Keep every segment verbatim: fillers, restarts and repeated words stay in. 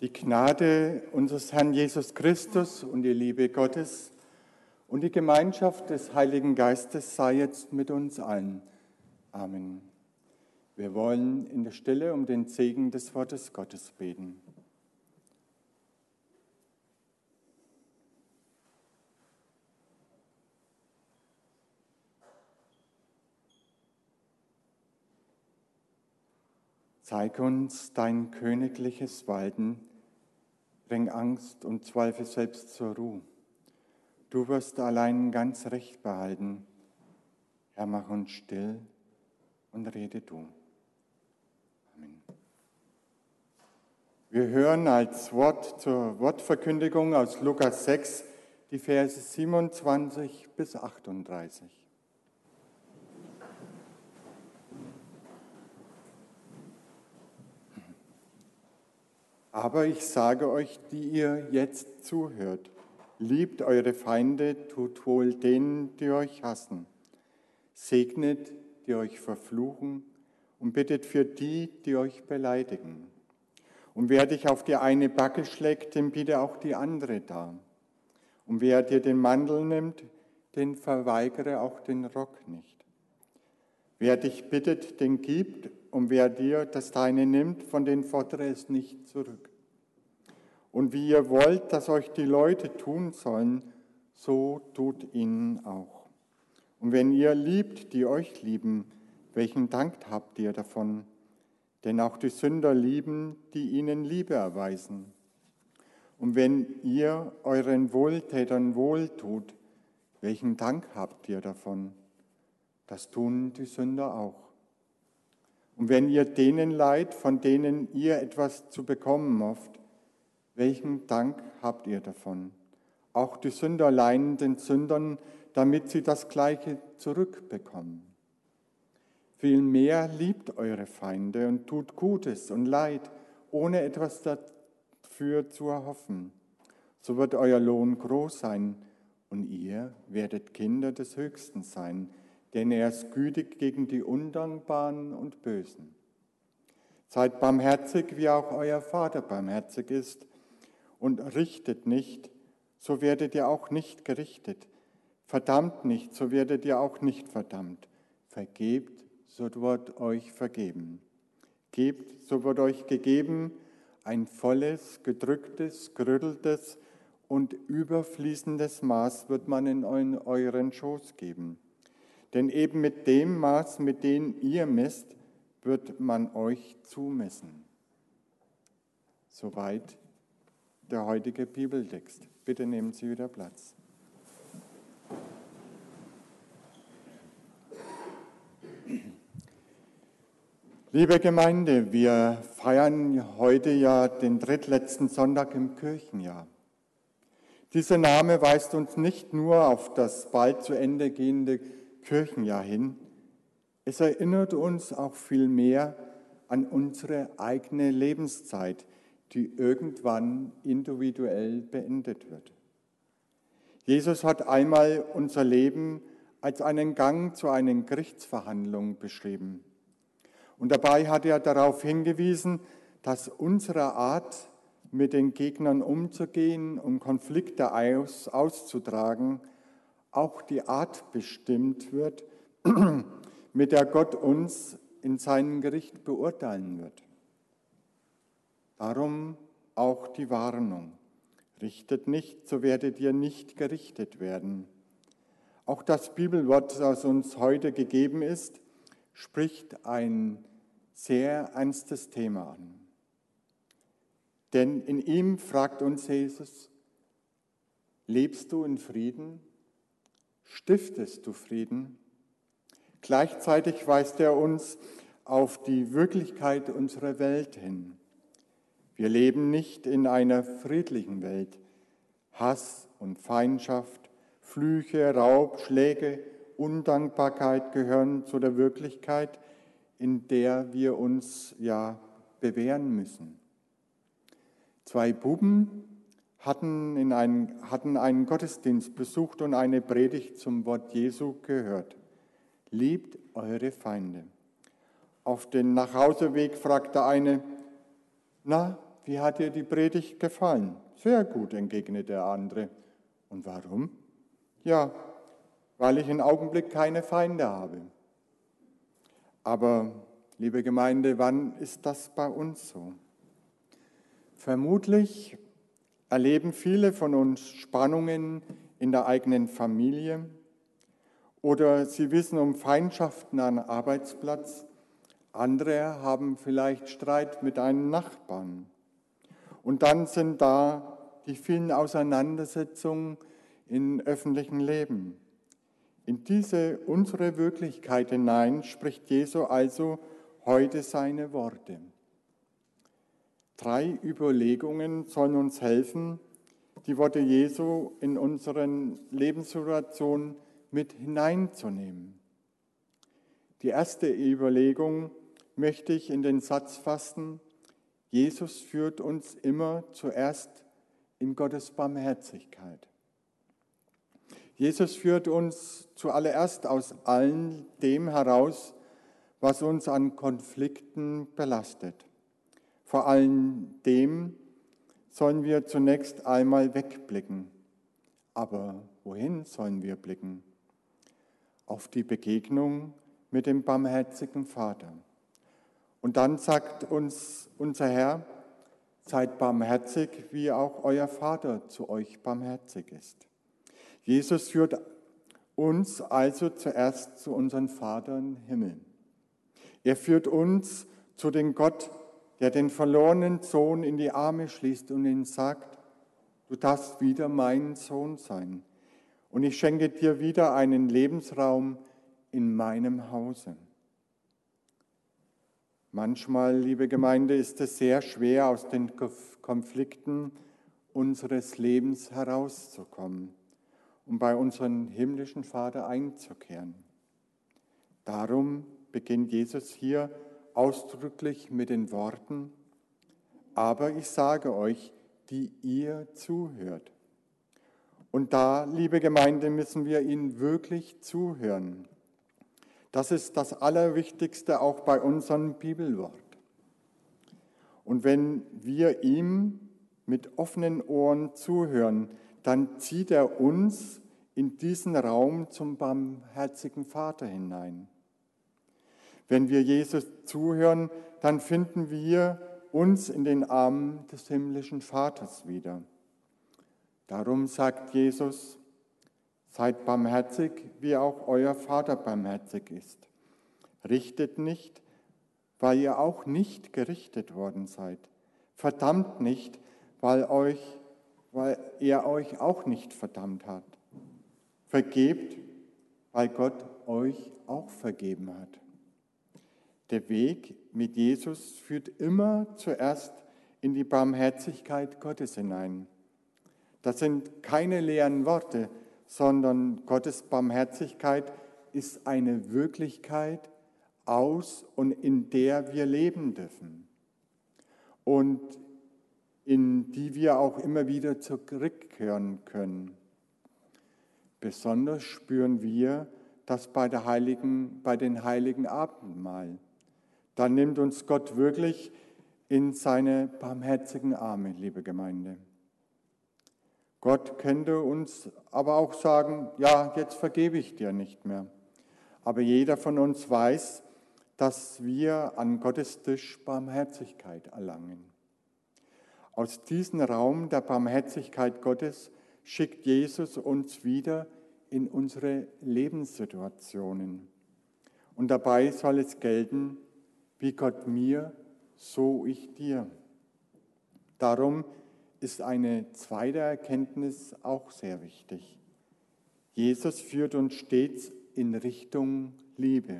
Die Gnade unseres Herrn Jesus Christus und die Liebe Gottes und die Gemeinschaft des Heiligen Geistes sei jetzt mit uns allen. Amen. Wir wollen in der Stille um den Segen des Wortes Gottes beten. Zeig uns dein königliches Walten, bring Angst und Zweifel selbst zur Ruhe. Du wirst allein ganz Recht behalten. Herr, mach uns still und rede du. Amen. Wir hören als Wort zur Wortverkündigung aus Lukas sechs die Verse siebenundzwanzig bis achtunddreißig. Aber ich sage euch, die ihr jetzt zuhört, liebt eure Feinde, tut wohl denen, die euch hassen. Segnet, die euch verfluchen und bittet für die, die euch beleidigen. Und wer dich auf die eine Backe schlägt, dem biete auch die andere dar. Und wer dir den Mantel nimmt, den verweigere auch den Rock nicht. Wer dich bittet, den gibt, und wer dir das Deine nimmt, von den fordere es nicht zurück. Und wie ihr wollt, dass euch die Leute tun sollen, so tut ihnen auch. Und wenn ihr liebt, die euch lieben, welchen Dank habt ihr davon? Denn auch die Sünder lieben, die ihnen Liebe erweisen. Und wenn ihr euren Wohltätern wohltut, welchen Dank habt ihr davon? Das tun die Sünder auch. Und wenn ihr denen leiht, von denen ihr etwas zu bekommen hofft, welchen Dank habt ihr davon? Auch die Sünder leihen den Sündern, damit sie das Gleiche zurückbekommen. Vielmehr liebt eure Feinde und tut Gutes und Leid, ohne etwas dafür zu erhoffen. So wird euer Lohn groß sein und ihr werdet Kinder des Höchsten sein, denn er ist gütig gegen die Undankbaren und Bösen. Seid barmherzig, wie auch euer Vater barmherzig ist, und richtet nicht, so werdet ihr auch nicht gerichtet. Verdammt nicht, so werdet ihr auch nicht verdammt. Vergebt, so wird euch vergeben. Gebt, so wird euch gegeben, ein volles, gedrücktes, gerütteltes und überfließendes Maß wird man in euren Schoß geben. Denn eben mit dem Maß, mit dem ihr messt, wird man euch zumessen. Soweit der heutige Bibeltext. Bitte nehmen Sie wieder Platz. Liebe Gemeinde, wir feiern heute ja den drittletzten Sonntag im Kirchenjahr. Dieser Name weist uns nicht nur auf das bald zu Ende gehende Kirchenjahr hin, es erinnert uns auch vielmehr an unsere eigene Lebenszeit, die irgendwann individuell beendet wird. Jesus hat einmal unser Leben als einen Gang zu einer Gerichtsverhandlung beschrieben. Und dabei hat er darauf hingewiesen, dass unsere Art, mit den Gegnern umzugehen und Konflikte aus, auszutragen, auch die Art bestimmt wird, mit der Gott uns in seinem Gericht beurteilen wird. Darum auch die Warnung. Richtet nicht, so werdet ihr nicht gerichtet werden. Auch das Bibelwort, das uns heute gegeben ist, spricht ein sehr ernstes Thema an. Denn in ihm fragt uns Jesus, lebst du in Frieden? Stiftest du Frieden? Gleichzeitig weist er uns auf die Wirklichkeit unserer Welt hin. Wir leben nicht in einer friedlichen Welt. Hass und Feindschaft, Flüche, Raub, Schläge, Undankbarkeit gehören zu der Wirklichkeit, in der wir uns ja bewähren müssen. Zwei Buben hatten, in einen, hatten einen Gottesdienst besucht und eine Predigt zum Wort Jesu gehört. Liebt eure Feinde. Auf dem Nachhauseweg fragte eine, na, wie hat dir die Predigt gefallen? Sehr gut, entgegnete der andere. Und warum? Ja, weil ich im Augenblick keine Feinde habe. Aber, liebe Gemeinde, wann ist das bei uns so? Vermutlich erleben viele von uns Spannungen in der eigenen Familie oder sie wissen um Feindschaften am Arbeitsplatz. Andere haben vielleicht Streit mit einem Nachbarn. Und dann sind da die vielen Auseinandersetzungen im öffentlichen Leben. In diese unsere Wirklichkeit hinein spricht Jesu also heute seine Worte. Drei Überlegungen sollen uns helfen, die Worte Jesu in unseren Lebenssituationen mit hineinzunehmen. Die erste Überlegung möchte ich in den Satz fassen: Jesus führt uns immer zuerst in Gottes Barmherzigkeit. Jesus führt uns zuallererst aus allem dem heraus, was uns an Konflikten belastet. Vor allem dem sollen wir zunächst einmal wegblicken. Aber wohin sollen wir blicken? Auf die Begegnung mit dem barmherzigen Vater. Und dann sagt uns unser Herr: Seid barmherzig, wie auch euer Vater zu euch barmherzig ist. Jesus führt uns also zuerst zu unserem Vater im Himmel. Er führt uns zu dem Gott, der den verlorenen Sohn in die Arme schließt und ihm sagt: Du darfst wieder mein Sohn sein. Und ich schenke dir wieder einen Lebensraum in meinem Hause. Manchmal, liebe Gemeinde, ist es sehr schwer, aus den Konflikten unseres Lebens herauszukommen, um bei unserem himmlischen Vater einzukehren. Darum beginnt Jesus hier ausdrücklich mit den Worten: Aber ich sage euch, die ihr zuhört. Und da, liebe Gemeinde, müssen wir ihnen wirklich zuhören. Das ist das Allerwichtigste auch bei unserem Bibelwort. Und wenn wir ihm mit offenen Ohren zuhören, dann zieht er uns in diesen Raum zum barmherzigen Vater hinein. Wenn wir Jesus zuhören, dann finden wir uns in den Armen des himmlischen Vaters wieder. Darum sagt Jesus: Seid barmherzig, wie auch euer Vater barmherzig ist. Richtet nicht, weil ihr auch nicht gerichtet worden seid. Verdammt nicht, weil, euch, weil er euch auch nicht verdammt hat. Vergebt, weil Gott euch auch vergeben hat. Der Weg mit Jesus führt immer zuerst in die Barmherzigkeit Gottes hinein. Das sind keine leeren Worte, sondern Gottes Barmherzigkeit ist eine Wirklichkeit, aus und in der wir leben dürfen und in die wir auch immer wieder zurückkehren können. Besonders spüren wir das bei, der Heiligen, bei den Heiligen Abendmahl. Da nimmt uns Gott wirklich in seine barmherzigen Arme, liebe Gemeinde. Gott könnte uns aber auch sagen: Ja, jetzt vergebe ich dir nicht mehr. Aber jeder von uns weiß, dass wir an Gottes Tisch Barmherzigkeit erlangen. Aus diesem Raum der Barmherzigkeit Gottes schickt Jesus uns wieder in unsere Lebenssituationen. Und dabei soll es gelten: Wie Gott mir, so ich dir. Darum ist eine zweite Erkenntnis auch sehr wichtig. Jesus führt uns stets in Richtung Liebe.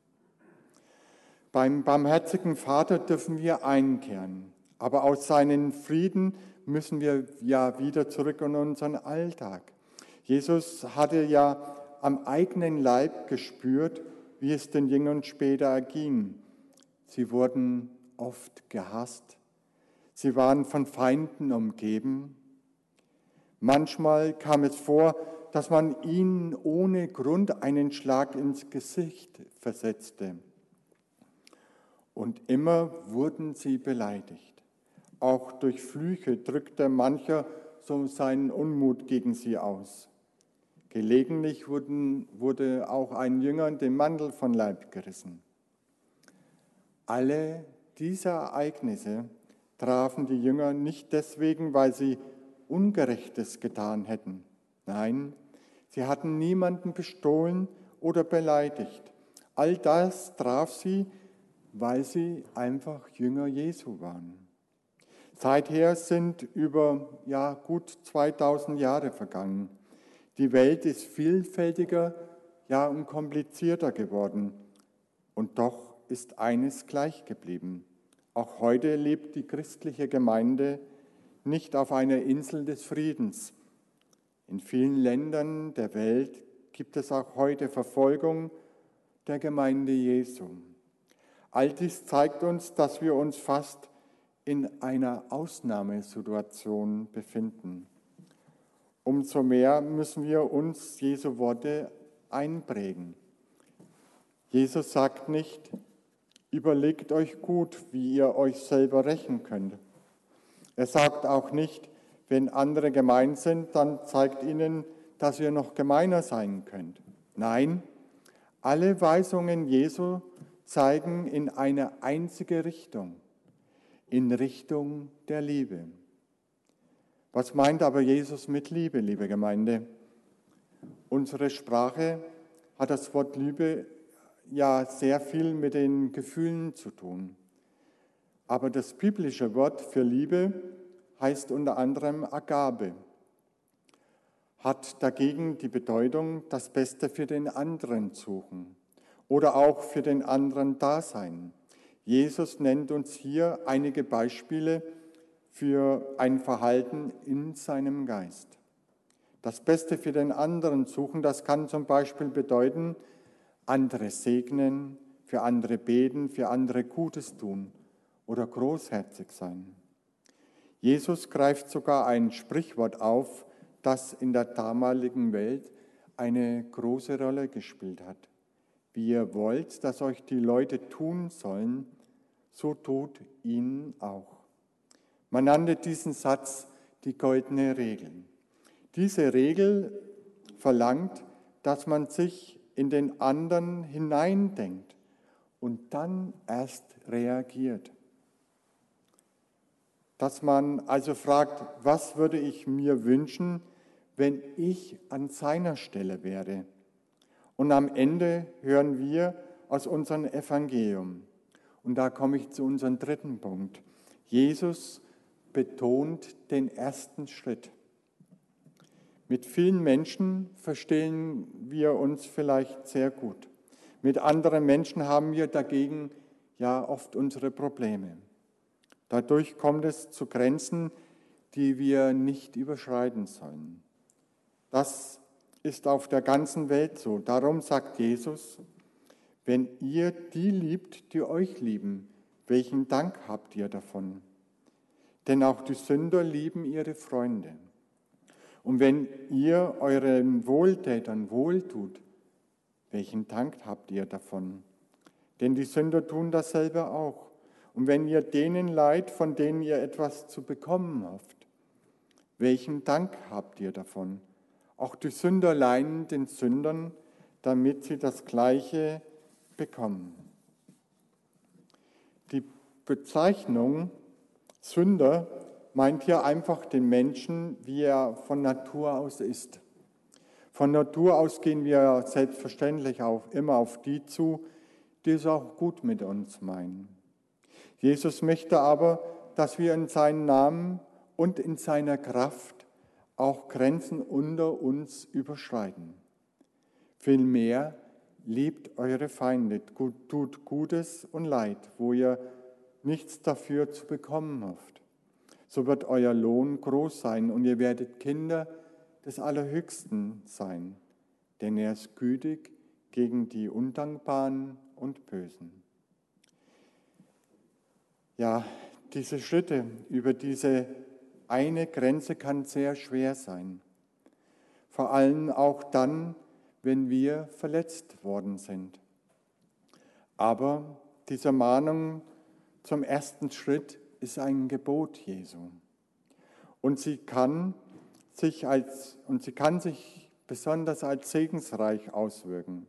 Beim barmherzigen Vater dürfen wir einkehren, aber aus seinem Frieden müssen wir ja wieder zurück in unseren Alltag. Jesus hatte ja am eigenen Leib gespürt, wie es den Jüngern später erging. Sie wurden oft gehasst. Sie waren von Feinden umgeben. Manchmal kam es vor, dass man ihnen ohne Grund einen Schlag ins Gesicht versetzte. Und immer wurden sie beleidigt. auch durch Flüche drückte mancher so seinen Unmut gegen sie aus. Gelegentlich wurden, wurde auch ein Jüngern den Mantel von Leib gerissen. Alle diese Ereignisse trafen die Jünger nicht deswegen, weil sie Ungerechtes getan hätten. Nein, sie hatten niemanden bestohlen oder beleidigt. All das traf sie, weil sie einfach Jünger Jesu waren. Seither sind über ja, gut zweitausend Jahre vergangen. Die Welt ist vielfältiger, ja und komplizierter geworden. Und doch ist eines gleich geblieben. Auch heute lebt die christliche Gemeinde nicht auf einer Insel des Friedens. In vielen Ländern der Welt gibt es auch heute Verfolgung der Gemeinde Jesu. All dies zeigt uns, dass wir uns fast in einer Ausnahmesituation befinden. Umso mehr müssen wir uns Jesu Worte einprägen. Jesus sagt nicht, überlegt euch gut, wie ihr euch selber rächen könnt. Er sagt auch nicht, wenn andere gemein sind, dann zeigt ihnen, dass ihr noch gemeiner sein könnt. Nein, alle Weisungen Jesu zeigen in eine einzige Richtung, in Richtung der Liebe. Was meint aber Jesus mit Liebe, liebe Gemeinde? Unsere Sprache hat das Wort Liebe ja sehr viel mit den Gefühlen zu tun. Aber das biblische Wort für Liebe heißt unter anderem Agape, hat dagegen die Bedeutung, das Beste für den anderen suchen oder auch für den anderen da sein. Jesus nennt uns hier einige Beispiele für ein Verhalten in seinem Geist. Das Beste für den anderen suchen, das kann zum Beispiel bedeuten, andere segnen, für andere beten, für andere Gutes tun oder großherzig sein. Jesus greift sogar ein Sprichwort auf, das in der damaligen Welt eine große Rolle gespielt hat. Wie ihr wollt, dass euch die Leute tun sollen, so tut ihnen auch. Man nannte diesen Satz die goldene Regel. Diese Regel verlangt, dass man sich in den anderen hineindenkt und dann erst reagiert. Dass man also fragt, was würde ich mir wünschen, wenn ich an seiner Stelle wäre? Und am Ende hören wir aus unserem Evangelium. Und da komme ich zu unserem dritten Punkt. Jesus betont den ersten Schritt. Mit vielen Menschen verstehen wir uns vielleicht sehr gut. Mit anderen Menschen haben wir dagegen ja oft unsere Probleme. Dadurch kommt es zu Grenzen, die wir nicht überschreiten sollen. Das ist auf der ganzen Welt so. Darum sagt Jesus, wenn ihr die liebt, die euch lieben, welchen Dank habt ihr davon? Denn auch die Sünder lieben ihre Freunde. Und wenn ihr euren Wohltätern wohltut, welchen Dank habt ihr davon? Denn die Sünder tun dasselbe auch. Und wenn ihr denen leiht, von denen ihr etwas zu bekommen hofft, welchen Dank habt ihr davon? Auch die Sünder leihen den Sündern, damit sie das Gleiche bekommen. Die Bezeichnung Sünder meint hier einfach den Menschen, wie er von Natur aus ist. Von Natur aus gehen wir selbstverständlich auch immer auf die zu, die es auch gut mit uns meinen. Jesus möchte aber, dass wir in seinem Namen und in seiner Kraft auch Grenzen unter uns überschreiten. Vielmehr liebt eure Feinde, tut Gutes und Leid, wo ihr nichts dafür zu bekommen hofft. So wird euer Lohn groß sein und ihr werdet Kinder des Allerhöchsten sein, denn er ist gütig gegen die Undankbaren und Bösen. Ja, diese Schritte über diese eine Grenze kann sehr schwer sein. Vor allem auch dann, wenn wir verletzt worden sind. Aber diese Mahnung zum ersten Schritt ist ein Gebot Jesu. Und sie kann sich als, und sie kann sich besonders als segensreich auswirken.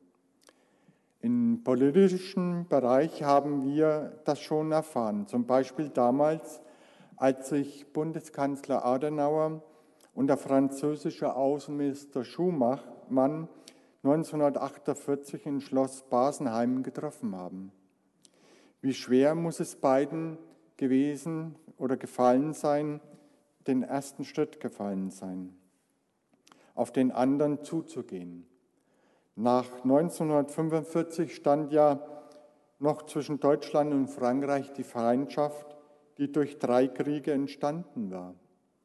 Im politischen Bereich haben wir das schon erfahren. Zum Beispiel damals, als sich Bundeskanzler Adenauer und der französische Außenminister Schumann neunzehnhundertachtundvierzig in Schloss Basenheim getroffen haben. Wie schwer muss es beiden gewesen oder gefallen sein, den ersten Schritt gefallen sein, auf den anderen zuzugehen. Nach neunzehnhundertfünfundvierzig stand ja noch zwischen Deutschland und Frankreich die Feindschaft, die durch drei Kriege entstanden war.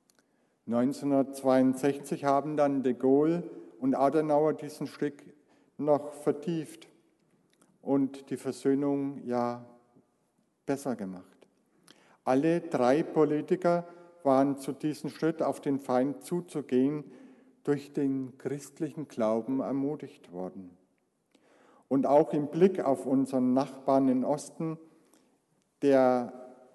neunzehnhundertzweiundsechzig haben dann de Gaulle und Adenauer diesen Schritt noch vertieft und die Versöhnung ja besser gemacht. Alle drei Politiker waren zu diesem Schritt, auf den Feind zuzugehen, durch den christlichen Glauben ermutigt worden. Und auch im Blick auf unseren Nachbarn im Osten, der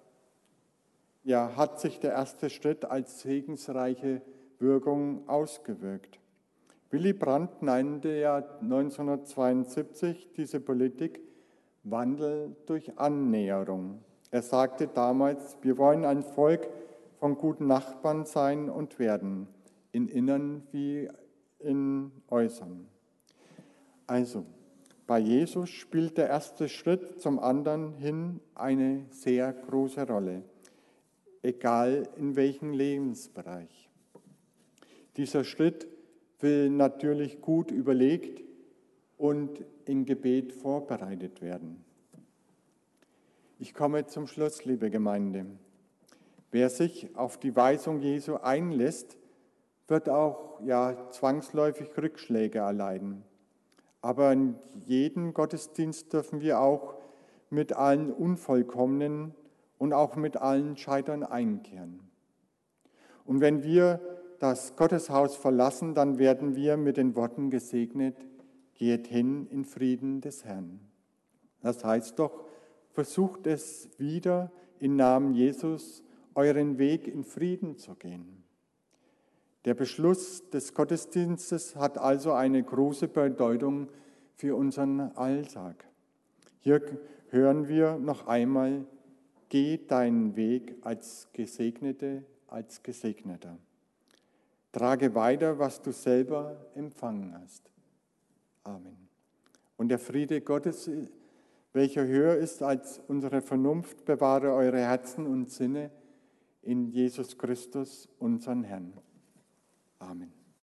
ja, hat sich der erste Schritt als segensreiche Wirkung ausgewirkt. Willy Brandt nannte ja neunzehnhundertzweiundsiebzig diese Politik Wandel durch Annäherung. Er sagte damals, wir wollen ein Volk von guten Nachbarn sein und werden, in Innern wie in Äußern. Also, bei Jesus spielt der erste Schritt zum anderen hin eine sehr große Rolle, egal in welchem Lebensbereich. Dieser Schritt will natürlich gut überlegt und in Gebet vorbereitet werden. Ich komme zum Schluss, liebe Gemeinde. Wer sich auf die Weisung Jesu einlässt, wird auch ja, zwangsläufig Rückschläge erleiden. Aber in jedem Gottesdienst dürfen wir auch mit allen Unvollkommenen und auch mit allen Scheitern einkehren. Und wenn wir das Gotteshaus verlassen, dann werden wir mit den Worten gesegnet, geht hin in Frieden des Herrn. Das heißt doch, versucht es wieder im Namen Jesus, euren Weg in Frieden zu gehen. Der Beschluss des Gottesdienstes hat also eine große Bedeutung für unseren Alltag. Hier hören wir noch einmal, geh deinen Weg als Gesegnete, als Gesegneter. Trage weiter, was du selber empfangen hast. Amen. Und der Friede Gottes, welcher höher ist als unsere Vernunft, bewahre eure Herzen und Sinne in Jesus Christus, unseren Herrn. Amen.